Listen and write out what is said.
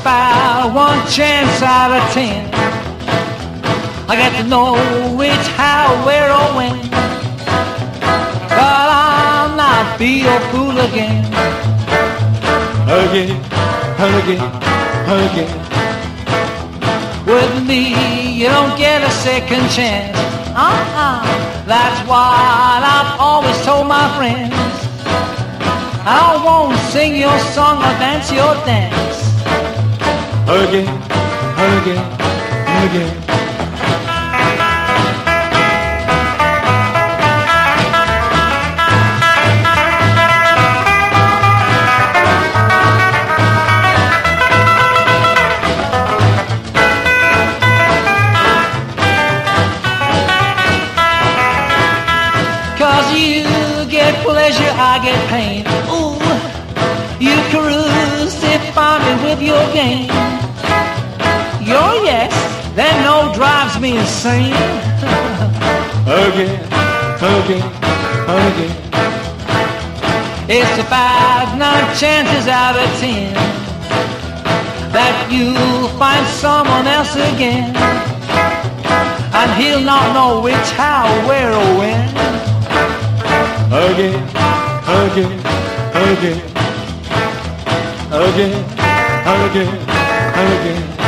about one chance out of 10. I got to know which, how, where, or when. But I'll not be your fool again. Again, again, again. With me, you don't get a second chance. That's what I've always told my friends. I won't sing your song or dance your dance. Again, again, again. Pleasure, I get pain. Ooh, you crucify me with your game. Your yes, that no drives me insane. Again, again, again. It's about 9 chances out of 10 that you'll find someone else again, and he'll not know which, how, where, or when. Again, again, again, again, again, again.